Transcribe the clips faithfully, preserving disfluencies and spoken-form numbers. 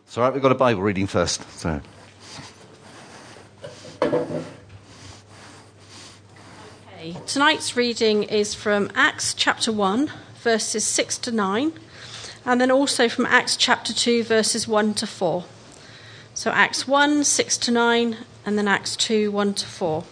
It's all right, we've got a Bible reading first. So. Okay, tonight's reading is from Acts chapter one, verses six to nine, and then also from Acts chapter two, verses one to four. So Acts one, six to nine, and then Acts two, one to four.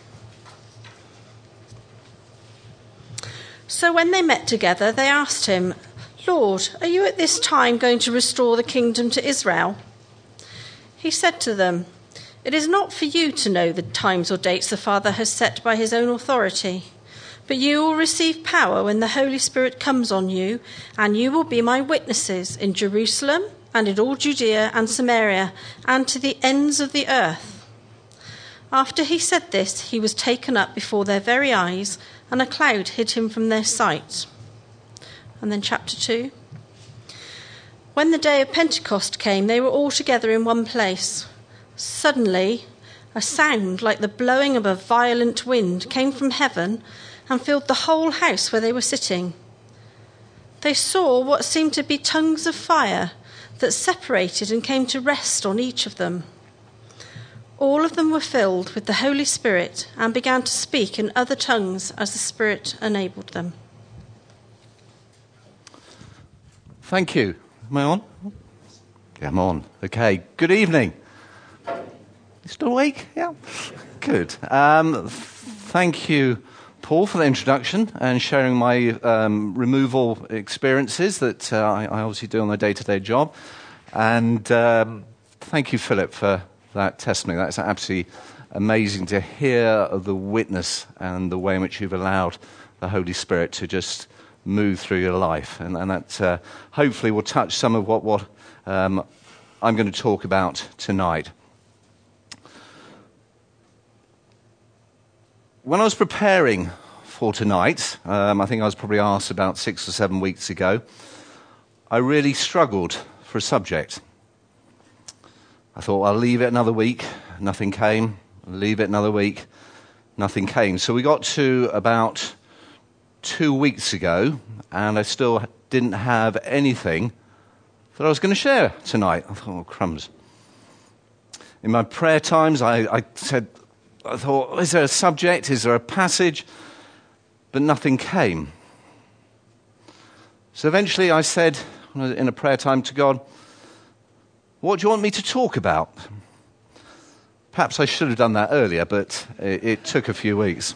So when they met together, they asked him, "Lord, are you at this time going to restore the kingdom to Israel?" He said to them, "It is not for you to know the times or dates the Father has set by his own authority, but you will receive power when the Holy Spirit comes on you, and you will be my witnesses in Jerusalem and in all Judea and Samaria and to the ends of the earth." After he said this, he was taken up before their very eyes, and a cloud hid him from their sight. And then chapter two. When the day of Pentecost came, they were all together in one place. Suddenly, a sound like the blowing of a violent wind came from heaven and filled the whole house where they were sitting. They saw what seemed to be tongues of fire that separated and came to rest on each of them. All of them were filled with the Holy Spirit and began to speak in other tongues as the Spirit enabled them. Thank you. Am I on? Yeah, I'm on. Okay. Good evening. You still awake? Yeah. Good. Um, thank you, Paul, for the introduction and sharing my um, removal experiences that uh, I, I obviously do on my day-to-day job. And um, thank you, Philip, for that testimony. That's absolutely amazing to hear the witness and the way in which you've allowed the Holy Spirit to just move through your life. And, and that uh, hopefully will touch some of what, what um, I'm going to talk about tonight. When I was preparing for tonight, um, I think I was probably asked about six or seven weeks ago, I really struggled for a subject. I thought, I'll leave it another week. Nothing came. I'll leave it another week. Nothing came. So we got to about two weeks ago, and I still didn't have anything that I was going to share tonight. I thought, oh, crumbs. In my prayer times, I, I said, I thought, is there a subject? Is there a passage? But nothing came. So eventually I said, in a prayer time to God, what do you want me to talk about? Perhaps I should have done that earlier, but it, it took a few weeks.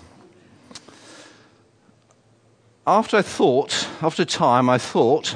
After I thought, after time, I thought,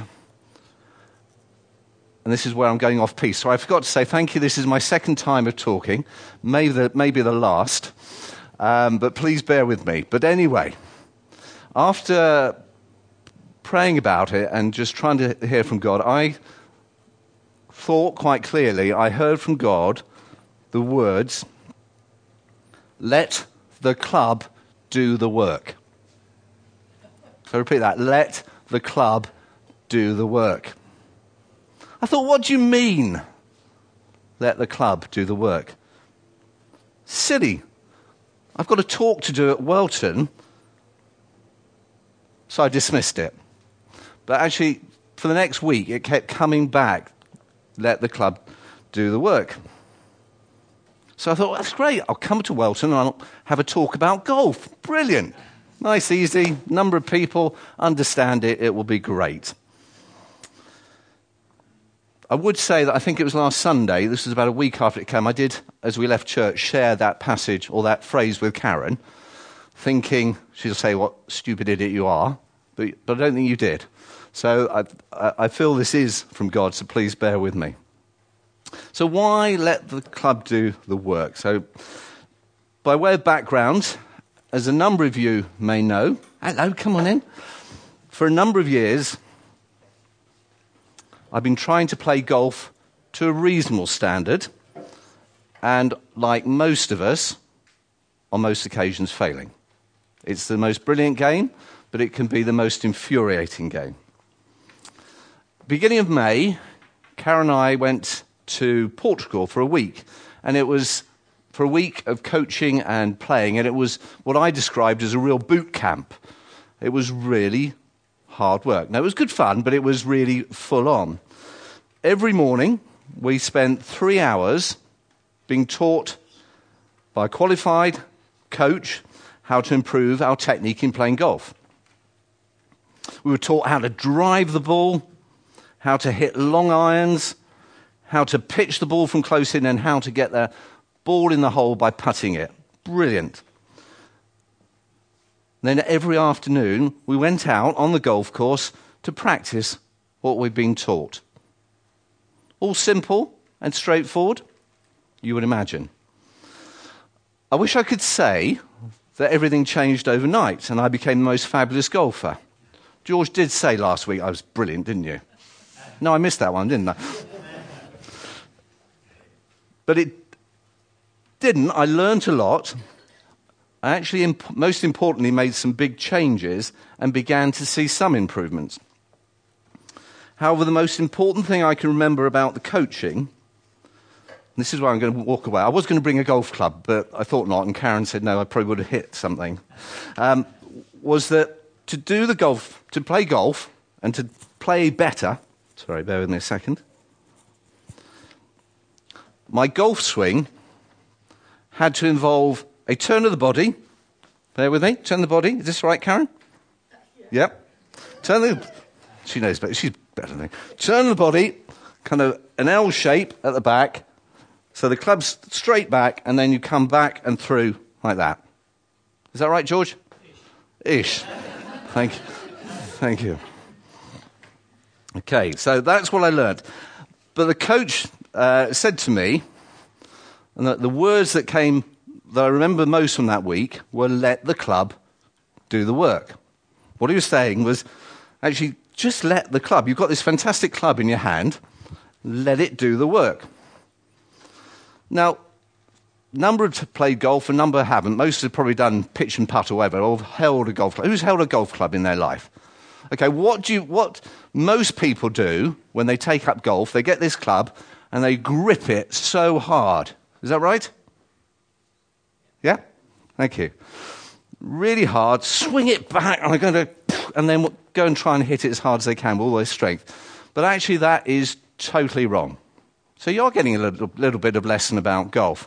and this is where I'm going off piece. So I forgot to say thank you. This is my second time of talking, maybe the, maybe the last, um, but please bear with me. But anyway, after praying about it and just trying to hear from God, I thought quite clearly, I heard from God the words, "Let the club do the work." So repeat that, let the club do the work. I thought, what do you mean, let the club do the work? Silly. I've got a talk to do at Welton, so I dismissed it. But actually, for the next week, it kept coming back, let the club do the work. So I thought, that's great, I'll come to Welton and I'll have a talk about golf. Brilliant. Nice, easy, number of people understand it, it will be great. I would say that I think it was last Sunday, this was about a week after it came, I did, as we left church, share that passage or that phrase with Karen, thinking she'll say what stupid idiot you are, but, but I don't think you did. So I, I feel this is from God, so please bear with me. So why let the club do the work? So by way of background, as a number of you may know, hello, come on in. For a number of years, I've been trying to play golf to a reasonable standard, and like most of us, on most occasions failing. It's the most brilliant game, but it can be the most infuriating game. Beginning of May, Karen and I went to Portugal for a week, and it was for a week of coaching and playing, and it was what I described as a real boot camp. It was really hard work. Now, it was good fun, but it was really full on. Every morning, we spent three hours being taught by a qualified coach how to improve our technique in playing golf. We were taught how to drive the ball, how to hit long irons, how to pitch the ball from close in, and how to get the ball in the hole by putting it. Brilliant. Then every afternoon, we went out on the golf course to practice what we'd been taught. All simple and straightforward, you would imagine. I wish I could say that everything changed overnight and I became the most fabulous golfer. George did say last week I was brilliant, didn't you? No, I missed that one, didn't I? But it didn't. I learnt a lot. I actually, imp- most importantly, made some big changes and began to see some improvements. However, the most important thing I can remember about the coaching, and this is where I'm going to walk away. I was going to bring a golf club, but I thought not, and Karen said no, I probably would have hit something, um, was that to do the golf, to play golf, and to play better, sorry, bear with me a second, my golf swing had to involve a turn of the body. Bear with me. Turn the body. Is this right, Karen? Yeah. Yep. Turn the... She knows better. She's better than me. Turn the body, kind of an L shape at the back. So the club's straight back, and then you come back and through like that. Is that right, George? Ish. Ish. Thank you. Thank you. Okay, so that's what I learned. But the coach uh, said to me, and the, the words that came... that I remember most from that week were let the club do the work. What he was saying was, actually, just let the club. You've got this fantastic club in your hand. Let it do the work. Now, a number have played golf, a number haven't. Most have probably done pitch and putt or whatever, or held a golf club. Who's held a golf club in their life? Okay, what do you, what most people do when they take up golf, they get this club and they grip it so hard. Is that right? Yeah? Thank you. Really hard, swing it back, and I'm going to, and then go and try and hit it as hard as they can with all their strength. But actually that is totally wrong. So you're getting a little, little bit of lesson about golf.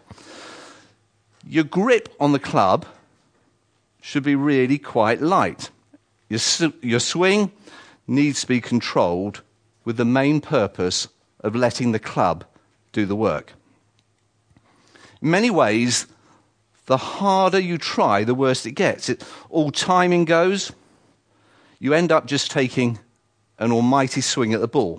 Your grip on the club should be really quite light. Your, your swing needs to be controlled with the main purpose of letting the club do the work. In many ways, the harder you try, the worse it gets. It, all timing goes. You end up just taking an almighty swing at the ball.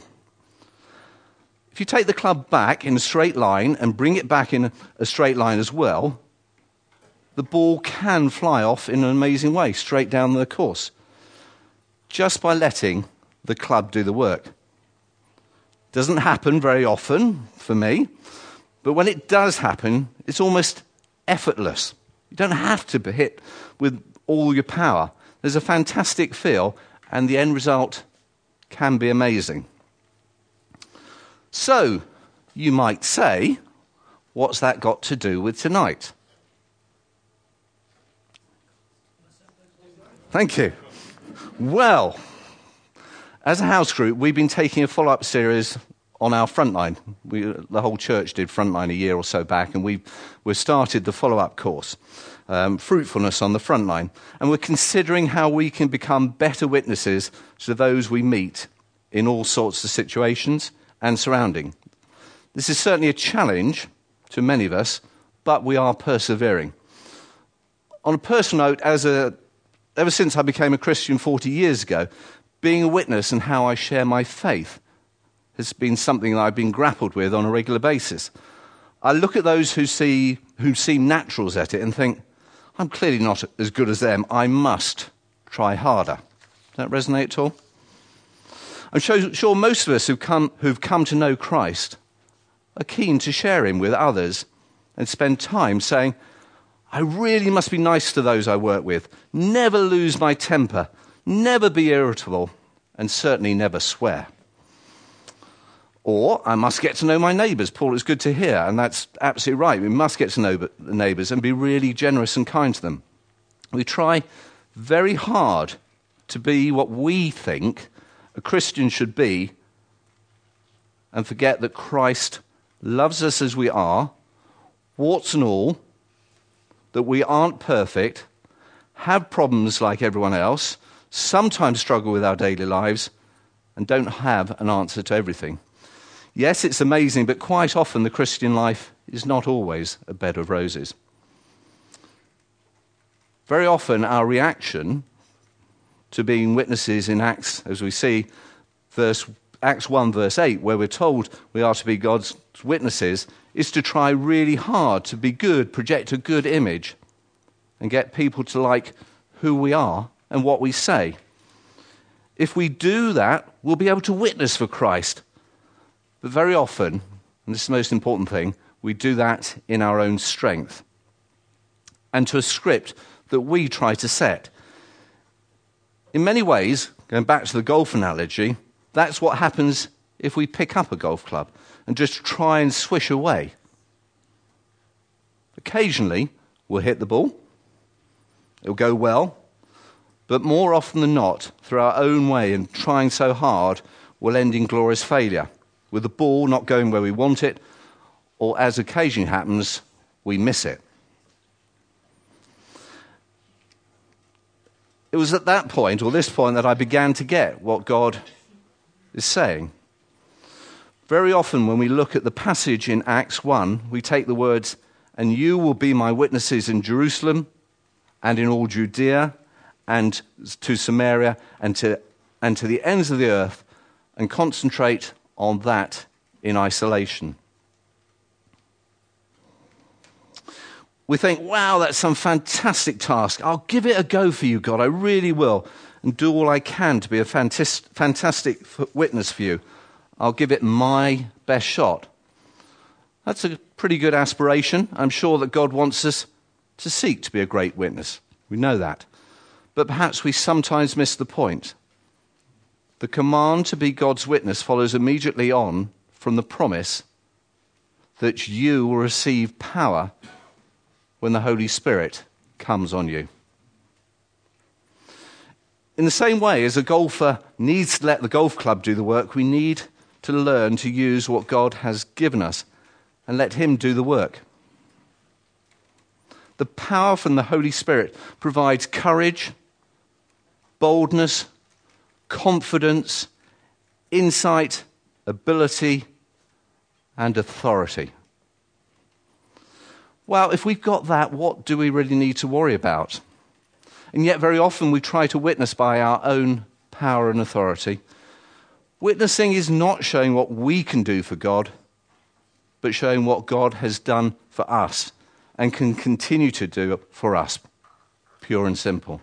If you take the club back in a straight line and bring it back in a straight line as well, the ball can fly off in an amazing way, straight down the course, just by letting the club do the work. Doesn't happen very often for me, but when it does happen, it's almost effortless. You don't have to hit with all your power. There's a fantastic feel, and the end result can be amazing. So, you might say, what's that got to do with tonight? Thank you. Well, as a house group, we've been taking a follow-up series on our Frontline. We, the whole church did Frontline a year or so back, and we've, we've started the follow-up course, um, Fruitfulness on the Frontline. And we're considering how we can become better witnesses to those we meet in all sorts of situations and surrounding. This is certainly a challenge to many of us, but we are persevering. On a personal note, as a, ever since I became a Christian forty years ago, being a witness and how I share my faith has been something that I've been grappled with on a regular basis. I look at those who see who seem naturals at it and think, I'm clearly not as good as them. I must try harder. Does that resonate at all? I'm sure most of us who've come, who've come to know Christ are keen to share him with others and spend time saying, I really must be nice to those I work with, never lose my temper, never be irritable, and certainly never swear. Or, I must get to know my neighbours. Paul, it's good to hear, and that's absolutely right. We must get to know the neighbours and be really generous and kind to them. We try very hard to be what we think a Christian should be, and forget that Christ loves us as we are, warts and all, that we aren't perfect, have problems like everyone else, sometimes struggle with our daily lives, and don't have an answer to everything. Yes, it's amazing, but quite often the Christian life is not always a bed of roses. Very often our reaction to being witnesses in Acts, as we see, verse, Acts one verse eight, where we're told we are to be God's witnesses, is to try really hard to be good, project a good image, and get people to like who we are and what we say. If we do that, we'll be able to witness for Christ. But very often, and this is the most important thing, we do that in our own strength and to a script that we try to set. In many ways, going back to the golf analogy, that's what happens if we pick up a golf club and just try and swish away. Occasionally, we'll hit the ball. It'll go well. But more often than not, through our own way and trying so hard, we'll end in glorious failure, with the ball not going where we want it, or as occasionally happens, we miss it. It was at that point, or this point, that I began to get what God is saying. Very often when we look at the passage in Acts one, we take the words, "And you will be my witnesses in Jerusalem and in all Judea and to Samaria and to, and to the ends of the earth," and concentrate on that in isolation. We think, wow, that's some fantastic task. I'll give it a go for you, God. I really will. And do all I can to be a fantastic, fantastic witness for you. I'll give it my best shot. That's a pretty good aspiration. I'm sure that God wants us to seek to be a great witness. We know that. But perhaps we sometimes miss the point. The command to be God's witness follows immediately on from the promise that you will receive power when the Holy Spirit comes on you. In the same way as a golfer needs to let the golf club do the work, we need to learn to use what God has given us and let him do the work. The power from the Holy Spirit provides courage, boldness, confidence, insight, ability, and authority. Well, if we've got that, what do we really need to worry about? And yet very often we try to witness by our own power and authority. Witnessing is not showing what we can do for God, but showing what God has done for us and can continue to do for us, pure and simple.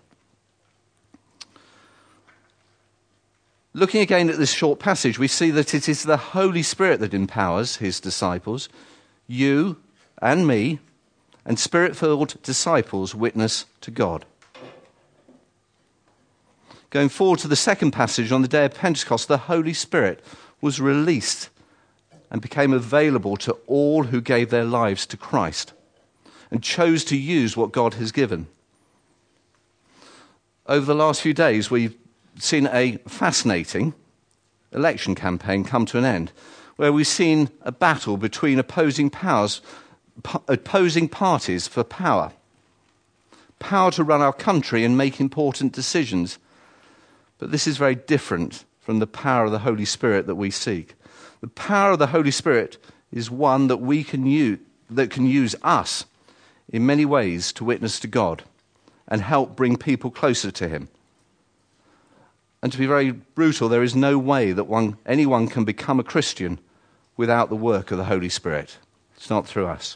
Looking again at this short passage, we see that it is the Holy Spirit that empowers his disciples, you and me, and Spirit-filled disciples witness to God. Going forward to the second passage, on the day of Pentecost, the Holy Spirit was released and became available to all who gave their lives to Christ and chose to use what God has given. Over the last few days, we've seen a fascinating election campaign come to an end, where we've seen a battle between opposing powers, opposing parties for power. Power to run our country and make important decisions. But this is very different from the power of the Holy Spirit that we seek. The power of the Holy Spirit is one that we can use, that can use us in many ways to witness to God and help bring people closer to him. And to be very brutal, there is no way that one, anyone can become a Christian without the work of the Holy Spirit. It's not through us.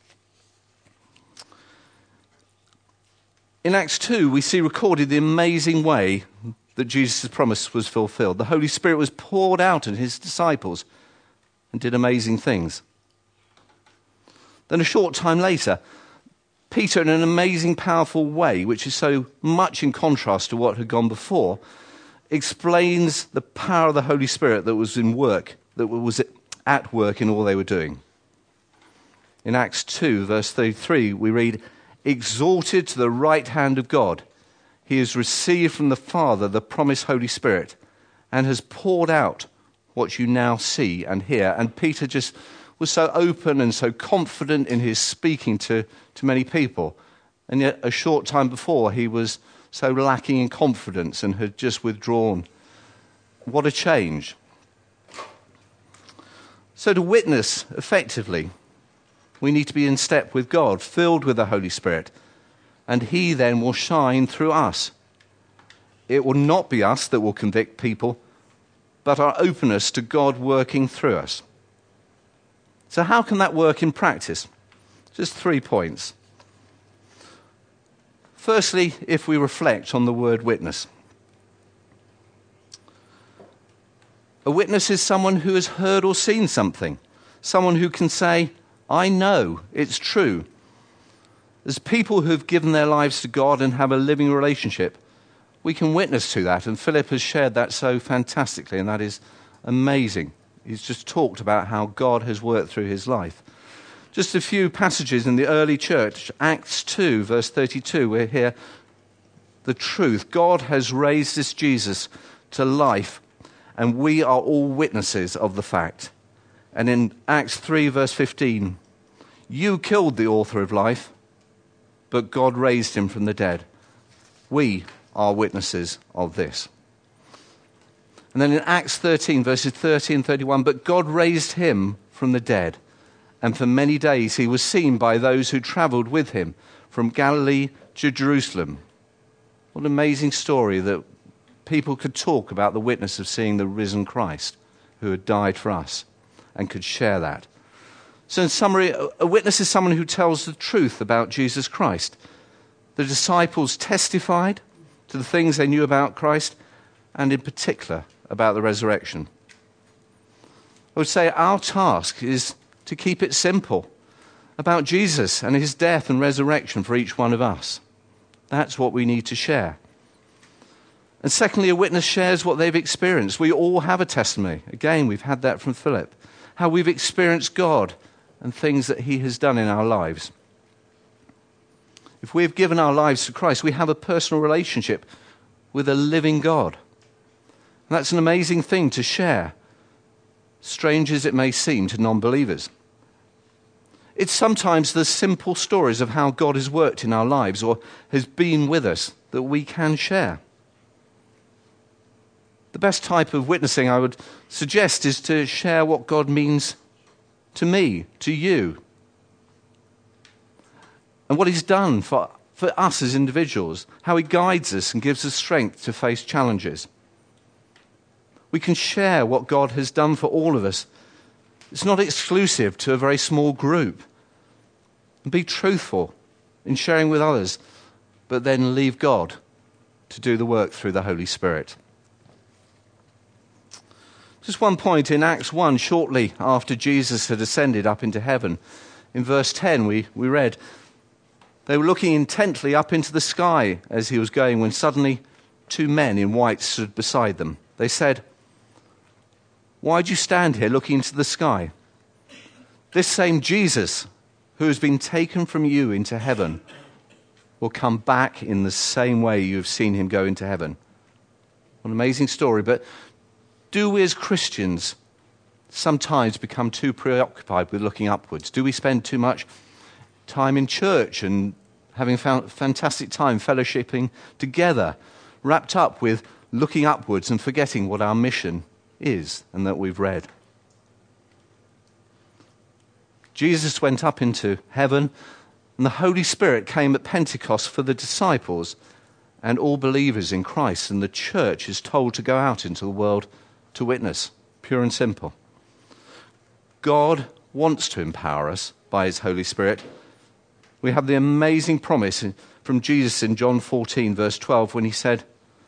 In Acts two, we see recorded the amazing way that Jesus' promise was fulfilled. The Holy Spirit was poured out on his disciples and did amazing things. Then a short time later, Peter, in an amazing, powerful way, which is so much in contrast to what had gone before, explains the power of the Holy Spirit that was in work, that was at work in all they were doing. In Acts two, verse thirty-three, we read, "Exalted to the right hand of God, he has received from the Father the promised Holy Spirit and has poured out what you now see and hear. And Peter just was so open and so confident in his speaking to, to many people. And yet a short time before, he was so lacking in confidence and had just withdrawn. What a change. So to witness effectively, we need to be in step with God, filled with the Holy Spirit, and he then will shine through us. It will not be us that will convict people, but our openness to God working through us. So how can that work in practice? Just three points. Firstly, if we reflect on the word witness. A witness is someone who has heard or seen something, someone who can say, I know, it's true. As people who have given their lives to God and have a living relationship, we can witness to that, and Philip has shared that so fantastically, and that is amazing. He's just talked about how God has worked through his life. Just a few passages in the early church, Acts two, verse thirty-two, we hear the truth. God has raised this Jesus to life, and we are all witnesses of the fact. And in Acts three, verse fifteen, you killed the author of life, but God raised him from the dead. We are witnesses of this. And then in Acts thirteen, verses thirty and thirty-one, but God raised him from the dead, and for many days he was seen by those who traveled with him from Galilee to Jerusalem. What an amazing story that people could talk about the witness of seeing the risen Christ who had died for us and could share that. So in summary, a witness is someone who tells the truth about Jesus Christ. The disciples testified to the things they knew about Christ, and in particular about the resurrection. I would say our task is to keep it simple about Jesus and his death and resurrection for each one of us. That's what we need to share. And secondly, a witness shares what they've experienced. We all have a testimony. Again, we've had that from Philip. How we've experienced God and things that he has done in our lives. If we have given our lives to Christ, we have a personal relationship with a living God. And that's an amazing thing to share, strange as it may seem to non-believers. It's sometimes the simple stories of how God has worked in our lives or has been with us that we can share. The best type of witnessing I would suggest is to share what God means to me, to you, and what he's done for, for us as individuals, how he guides us and gives us strength to face challenges. We can share what God has done for all of us. It's not exclusive to a very small group. And be truthful in sharing with others, but then leave God to do the work through the Holy Spirit. Just one point in Acts one, shortly after Jesus had ascended up into heaven. In verse ten, we, we read, they were looking intently up into the sky as he was going, when suddenly two men in white stood beside them. They said, why do you stand here looking into the sky? This same Jesus, who has been taken from you into heaven, will come back in the same way you have seen him go into heaven. What an amazing story. But do we as Christians sometimes become too preoccupied with looking upwards? Do we spend too much time in church and having found fantastic time fellowshipping together, wrapped up with looking upwards and forgetting what our mission is and that we've read? Jesus went up into heaven, and the Holy Spirit came at Pentecost for the disciples and all believers in Christ, and the church is told to go out into the world to witness, pure and simple. God wants to empower us by his Holy Spirit. We have the amazing promise from Jesus in John fourteen, verse twelve, when he said,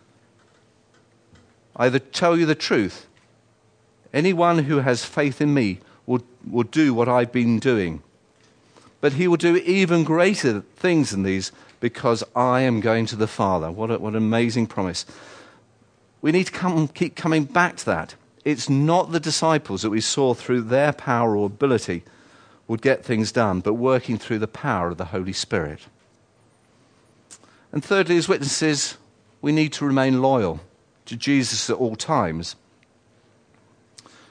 I either tell you the truth, anyone who has faith in me will, will do what I've been doing. But he will do even greater things than these, because I am going to the Father. What, a, what an amazing promise. We need to come, keep coming back to that. It's not the disciples that we saw through their power or ability would get things done, but working through the power of the Holy Spirit. And thirdly, as witnesses, we need to remain loyal to Jesus at all times.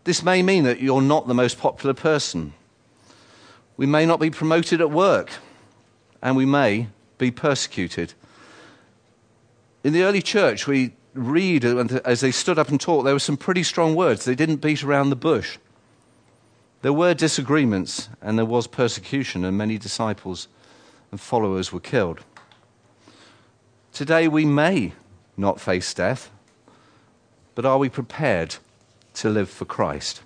This may mean that you're not the most popular person. We may not be promoted at work, and we may be persecuted. In the early church, we read, as they stood up and talked, there were some pretty strong words. They didn't beat around the bush. There were disagreements, and there was persecution, and many disciples and followers were killed. Today, we may not face death, but are we prepared to live for Christ?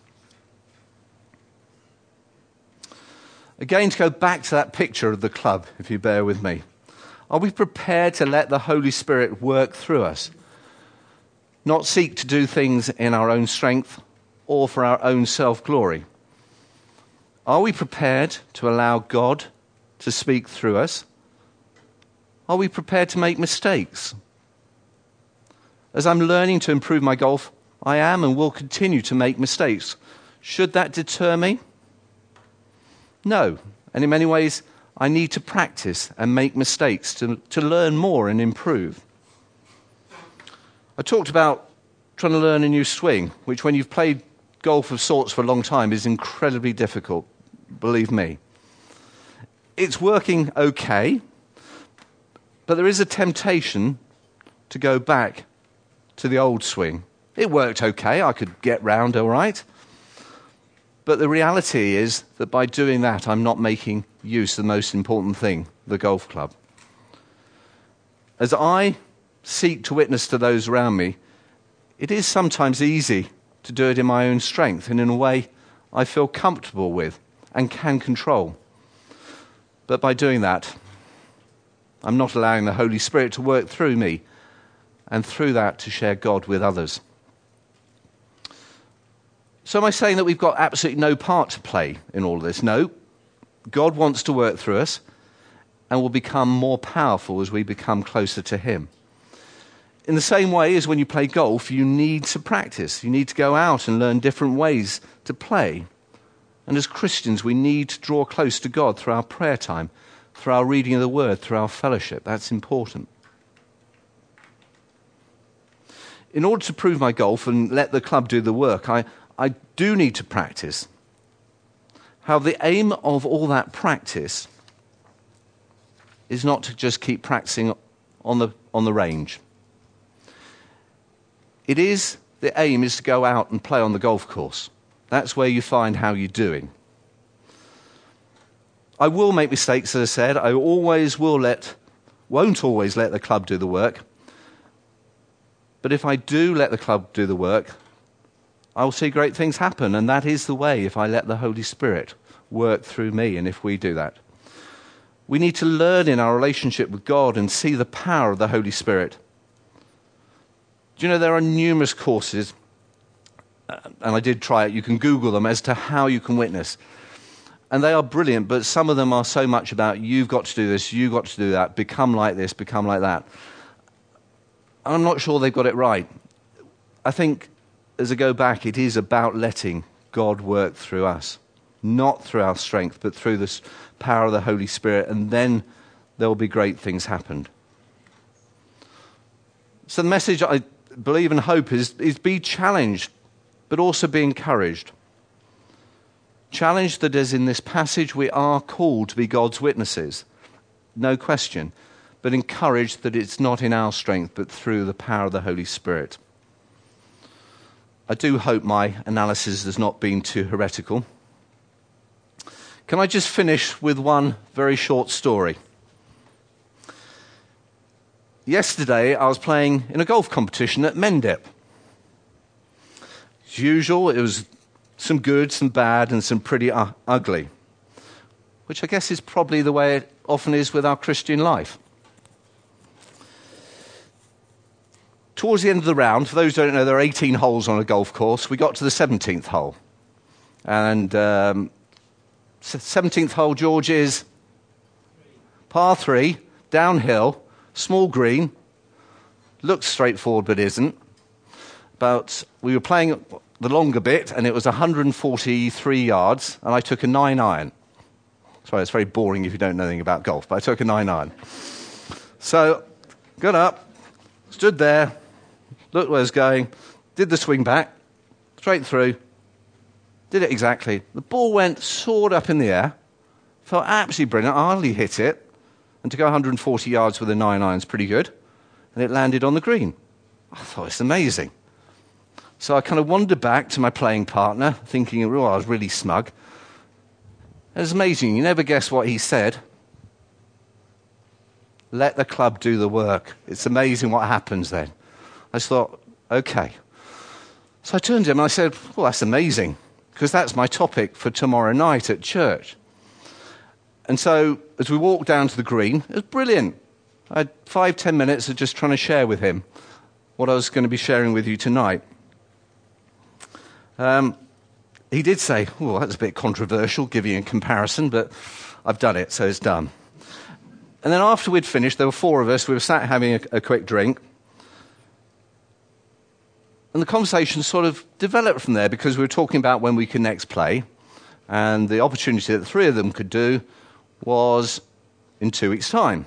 Again, to go back to that picture of the club, if you bear with me. Are we prepared to let the Holy Spirit work through us? Not seek to do things in our own strength or for our own self-glory. Are we prepared to allow God to speak through us? Are we prepared to make mistakes? As I'm learning to improve my golf, I am and will continue to make mistakes. Should that deter me? No. And in many ways, I need to practice and make mistakes to, to learn more and improve. I talked about trying to learn a new swing, which when you've played golf of sorts for a long time is incredibly difficult, believe me. It's working okay, but there is a temptation to go back to the old swing. It worked okay, I could get round all right. But the reality is that by doing that, I'm not making use of the most important thing, the golf club. As I seek to witness to those around me, it is sometimes easy to do it in my own strength and in a way I feel comfortable with and can control. But by doing that, I'm not allowing the Holy Spirit to work through me and through that to share God with others. So am I saying that we've got absolutely no part to play in all of this? No. God wants to work through us and will become more powerful as we become closer to him. In the same way as when you play golf, you need to practice. You need to go out and learn different ways to play. And as Christians, we need to draw close to God through our prayer time, through our reading of the Word, through our fellowship. That's important. In order to prove my golf and let the club do the work, I, I do need to practice. However, the aim of all that practice is not to just keep practicing on the, on the range. It is, the aim is to go out and play on the golf course. That's where you find how you're doing. I will make mistakes, as I said. I always will let, won't always let the club do the work. But if I do let the club do the work, I will see great things happen. And that is the way if I let the Holy Spirit work through me and if we do that. We need to learn in our relationship with God and see the power of the Holy Spirit. Do you know there are numerous courses, and I did try it, you can Google them, as to how you can witness. And they are brilliant, but some of them are so much about you've got to do this, you've got to do that, become like this, become like that. I'm not sure they've got it right. I think, as I go back, it is about letting God work through us. Not through our strength, but through the power of the Holy Spirit, and then there will be great things happen. So the message I believe and hope is, is be challenged, but also be encouraged. Challenged that as in this passage we are called to be God's witnesses, no question, but encouraged that it's not in our strength, but through the power of the Holy Spirit. I do hope my analysis has not been too heretical. Can I just finish with one very short story? Yesterday, I was playing in a golf competition at Mendip. As usual, it was some good, some bad, and some pretty uh, ugly, which I guess is probably the way it often is with our Christian life. Towards the end of the round, for those who don't know, there are eighteen holes on a golf course. We got to the seventeenth hole. And um, seventeenth hole, George, is par three, downhill, small green, looks straightforward but isn't. But we were playing the longer bit and it was one hundred forty-three yards and I took a nine iron. Sorry, it's very boring if you don't know anything about golf, but I took a nine iron. So, got up, stood there, looked where I was going, did the swing back, straight through, Did it exactly. The ball went, soared up in the air. Felt absolutely brilliant. I hardly hit it. And to go one hundred forty yards with a nine iron is pretty good. And it landed on the green. I thought, it's amazing. So I kind of wandered back to my playing partner, thinking, oh, I was really smug. It was amazing. You never guess what he said. Let the club do the work. It's amazing what happens then. I just thought, okay. So I turned to him and I said, well, that's amazing, because that's my topic for tomorrow night at church. And so as we walked down to the green, it was brilliant. I had five, ten minutes of just trying to share with him what I was going to be sharing with you tonight. Um, he did say, oh, that's a bit controversial, giving a comparison, but I've done it, so it's done. And then after we'd finished, there were four of us, we were sat having a, a quick drink. And the conversation sort of developed from there, because we were talking about when we could next play. And the opportunity that the three of them could do was in two weeks' time.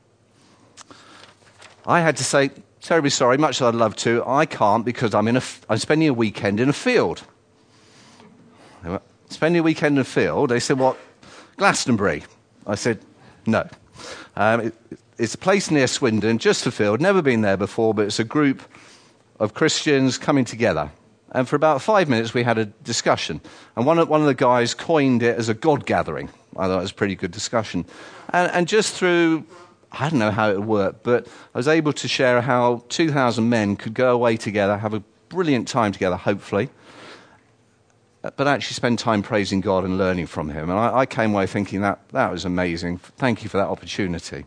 I had to say, terribly sorry, much as I'd love to, I can't, because I'm in a, I'm spending a weekend in a field. They went, spending a weekend in a field? They said, what, Glastonbury? I said, no. Um, it, it's a place near Swindon, just a field, never been there before, but it's a group of Christians coming together. And for about five minutes we had a discussion. And one of, one of the guys coined it as a God gathering. I thought it was a pretty good discussion. And, and just through, I don't know how it worked, but I was able to share how two thousand men could go away together, have a brilliant time together, hopefully, but actually spend time praising God and learning from him. And I, I came away thinking that that was amazing. Thank you for that opportunity.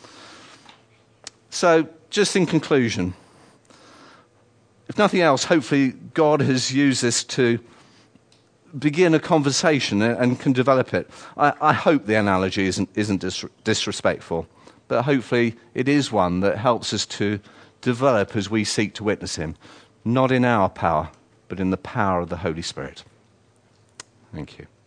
So, just in conclusion, if nothing else, hopefully God has used this to begin a conversation and can develop it. I, I hope the analogy isn't, isn't dis- disrespectful, but hopefully it is one that helps us to develop as we seek to witness him, not in our power, but in the power of the Holy Spirit. Thank you.